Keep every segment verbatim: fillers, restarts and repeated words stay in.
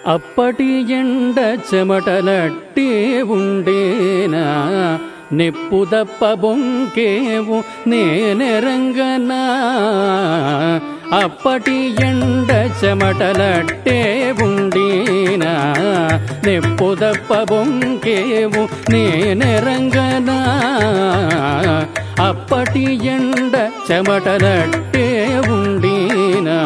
అప్పటి ఎండ చెమటలట్టే ఉండేనా నిప్పు దప్ప బొంకేవు నేనెరంగనా అప్పటి ఎండ చెమటలట్టే ఉండేనా నిప్పు దప్ప బొంకేవు నేనెరంగనా అప్పటి ఎండ చెమటలట్టే ఉండేనా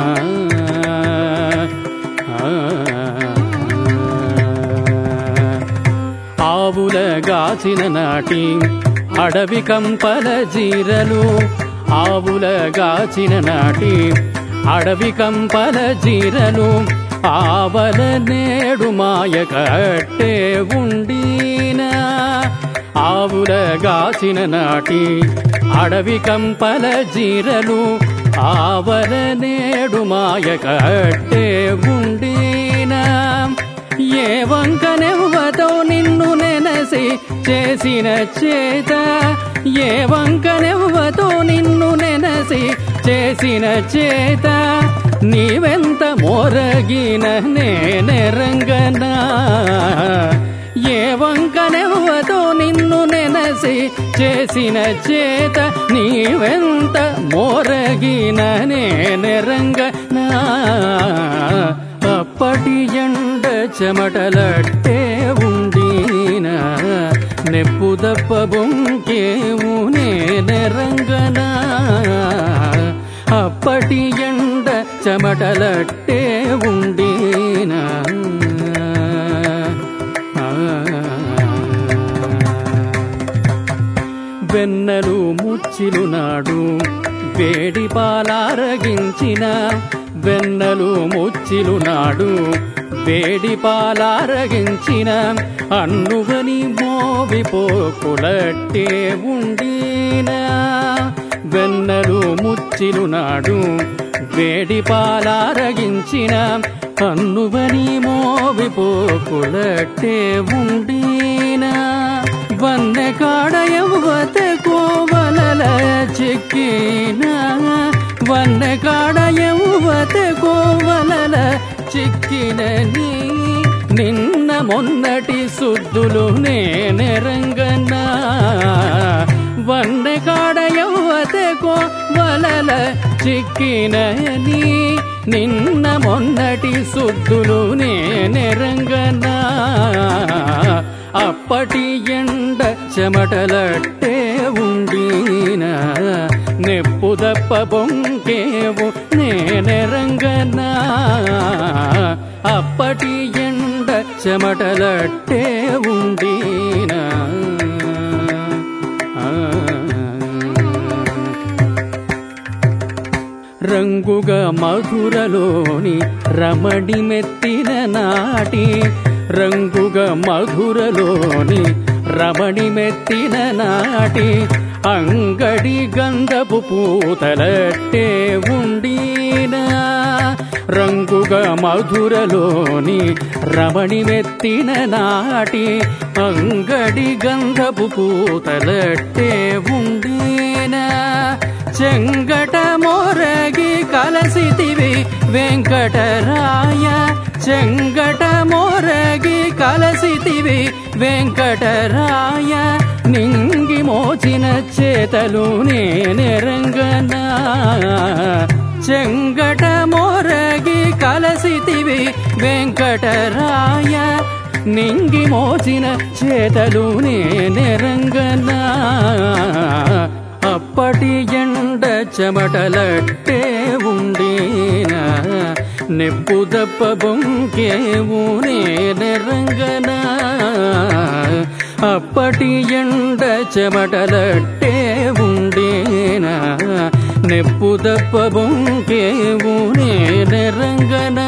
ఆవుల గాచిన నాటి అడవి కంపల జీరలు ఆవుల గాచిన నాటి అడవి కంపల జీరలు ఆవల నేడు మాయ కట్టే ఉండీనా ఆవుల గాచిన నాటి అడవి కంపల జీరలు ఆవల నేడు మాయ కట్టే ఉండీనా ఏ వంకనెవ్వతో నిన్ను నెనసి చేసిన చేత ఏ వంకనెవ్వతో నిన్ను నెనసి చేసిన చేత నీవెంత మోరగిన నేనెరంగనా ఏ వంకనెవ్వతో నిన్ను నెనసి చేసిన చేత నీవెంత మోరగిన నేనెరంగనా అప్పటి ఎండ చెమటలట్టే ఉండీనా నెప్పు దప్ప బొంకేవు నేనెరంగనా అప్పటి ఎండ చెమటలట్టే ఉండీనా వెన్నెలు ముచ్చిలు నాడు వేడి పాలారగించిన వెన్నెలు ముచ్చిలు నాడు వేడి పాలారగించిన అన్నువని మోవిపోకులట్టే ఉండీనా వెన్నెలు ముచ్చిలు నాడు వేడి పాలారగించిన అన్నువని మోవిపోకులట్టే ఉండీనా వన్నె కాడ యవ్వత కోవలల చిక్కినా వన్నె కాడ యవ్వత కోవలల చిక్కినని నిన్న మొన్నటి సుద్దులు నేనెరంగనా వన్నె కాడ యవ్వత కోవలల చిక్కినని నిన్న మొన్నటి సుద్దులు నేనెరంగనా అప్పటి ఎండ చెమటలట్టే ఉండీనా నెప్పు దప్ప బొంకేవు నేనెరంగనా అప్పటి ఎండ చెమటలట్టే ఉండీనా రంగుగా మధురలోని రమణి మెత్తిన నాటి రంగుగా మధురలోని రమణి మెత్తిన నాటి అంగడి గంధపు పూతలట్టే ఉండీనా రంగుగా మధురలోని రమణి మెత్తిన నాటి అంగడి గంధపు పూతలట్టే ఉండీనా చెంగట మోరగి కలసితివి వెంకటరాయ చెంగట మోరగి కలసితివి వెంకటరాయ నింగి మోచిన చేతలు నేనెరంగనా చెంగట మోరగి కలసితివి వెంకటరాయ నింగి మోచిన చేతలు నేనెరంగనా అప్పటి ఎండ చెమటలట్టే ఉండీనా నెప్పు దప్ప బొంకేవు నేనెరంగనా అప్పటి ఎండ చెమటలట్టే ఉండీనా నెప్పు దప్ప బొంకేవు నేనెరంగనా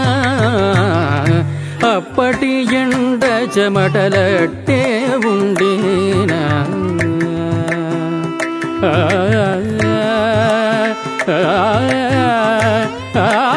అప్పటి ఎండ చెమటలట్టే ఉండీనా ఆ ఆ ఆ